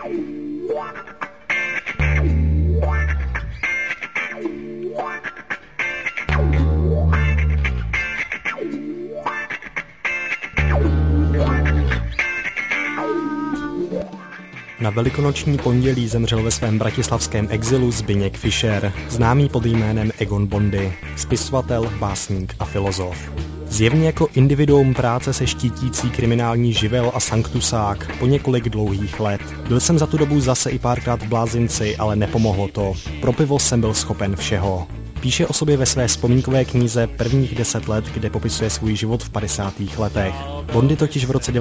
Na velikonoční pondělí zemřel ve svém bratislavském exilu Zbyněk Fischer, známý pod jménem Egon Bondy, spisovatel, básník a filozof. Zjevně jako individuum práce se štítící kriminální živel a sanktusák po několik dlouhých let. Byl jsem za tu dobu zase i párkrát v blázinci, ale nepomohlo to. Pro pivo jsem byl schopen všeho. Píše o sobě ve své vzpomínkové knize Prvních 10 let, kde popisuje svůj život v 50. letech. Bondy totiž v roce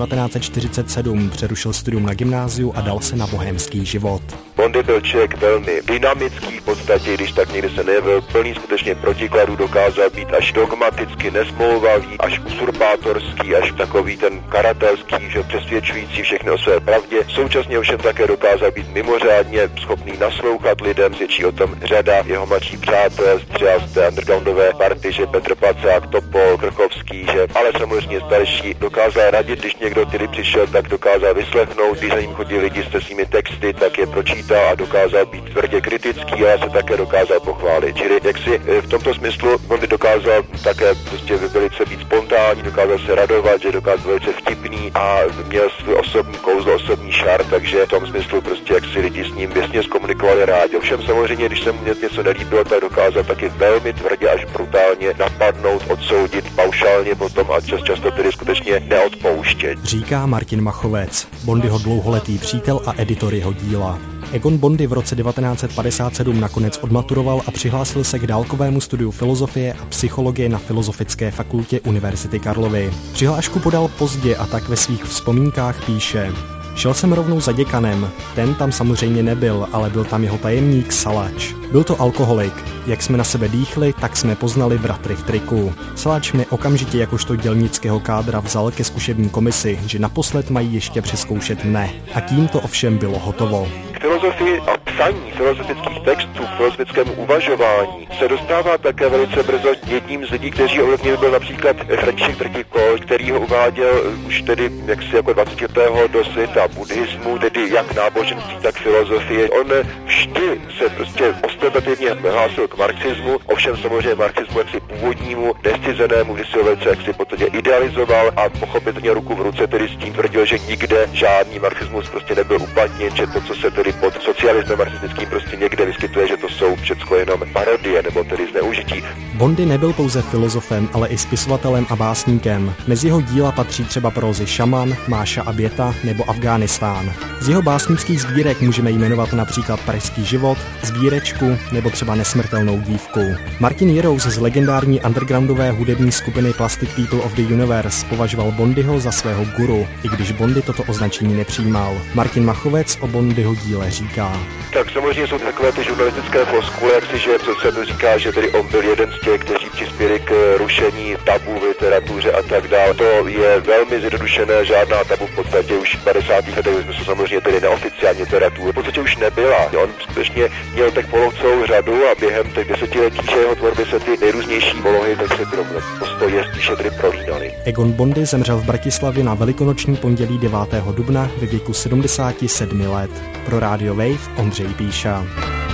1947 přerušil studium na gymnáziu a dal se na bohémský život. Bondy byl člověk velmi dynamický, v podstatě, když tak někdy se nejevil, plný skutečně protikladů, dokázal být až dogmaticky nesmlouvavý, až usurpátorský, až takový ten karatelský, že přesvědčující všechny o své pravdě. Současně ovšem také dokázal být mimořádně schopný naslouchat lidem, svědčí o tom řada jeho mladších přátel, třeba z té undergroundové party, že Petr Pacák, Topol, Krchovský, že ale samozřejmě starší, dokázal radit, když někdo tedy přišel, tak dokázal vyslechnout, když za ním chodili lidi se svými texty, tak je pročítal a dokázal být tvrdě kritický, ale se také dokázal pochválit. Čili jak si v tomto smyslu Bondy dokázal také prostě velice být spontánní, dokázal se radovat, že dokázal velice vtipný a měl svůj osobní kouzlo, osobní šar, takže v tom smyslu prostě jak si lidi s ním věcně zkomunikovali rádi. Ovšem samozřejmě, když se mu něco nelíbilo, tak dokázal taky velmi tvrdě až brutálně napadnout, odsoudit paušálně potom a často tedy skutečně neodpouštět. Říká Martin Machovec, Bondyho dlouholetý přítel a editor jeho díla. Egon Bondy v roce 1957 nakonec odmaturoval a přihlásil se k dálkovému studiu filozofie a psychologie na Filozofické fakultě Univerzity Karlovy. Přihlášku podal pozdě a tak ve svých vzpomínkách píše: Šel jsem rovnou za děkanem, ten tam samozřejmě nebyl, ale byl tam jeho tajemník Salač. Byl to alkoholik. Jak jsme na sebe dýchli, tak jsme poznali bratry v triku. Salač mě okamžitě jakožto dělnického kádra vzal ke zkušební komisi, že naposled mají ještě přezkoušet mne. A tím to ovšem bylo hotovo. K filozofii a psaní filozofických textů, k filozofickému uvažování se dostává také velice brzo jedním z lidí, kteří ovlivnili, byl například František Trtikol, který ho uváděl už tedy jaksi jako 20. do světa buddhismu, tedy jak náboženství, tak filozofie. On vždy se prostě ostentativně hlásil k marxismu, ovšem samozřejmě marxismu jaksi původnímu, nescizenému, kdy si ho velice jaksi podstatě idealizoval a pochopitelně ruku v ruce tedy s tím tvrdil, že nikde žádný marxismus prostě nebyl uplatněn, že to, co se tedy pod socialismem marxistickým prostě někde vyskytuje, že to jsou všecko jenom parodie nebo tedy zneužití. Bondy nebyl pouze filozofem, ale i spisovatelem a básníkem. Mezi jeho díla patří třeba prózy Šaman, Máša a Běta nebo Afghánistán. Z jeho básnických sbírek můžeme jmenovat například Pražský život, Sbírečku nebo třeba Nesmrtelnou dívku. Martin Jirous z legendární undergroundové hudební skupiny Plastic People of the Universe považoval Bondyho za svého guru, i když Bondy toto označení nepřijímal. Martin Machovec o Bondyho díle říká: Tak samozřejmě jsou takové ty žurnalistické floskule, jak si, že co se říká, že tedy on byl jeden z těch, kteří přispěli k rušení tabu v literatuře a tak dále. To je velmi zjednodušené, žádná tabu v podstatě už v 50. letech, jsme samozřejmě tedy neoficiální literaturu, v podstatě už nebyla. On skutečně měl tak celou řadu a během těch desetiletí jeho tvorby se ty nejrůznější polohy tak se postoje spíše tedy prolínaly. Egon Bondy zemřel v Bratislavě na velikonoční pondělí 9. dubna ve věku 77 let. Pro Radio Wave Ondřej Píša.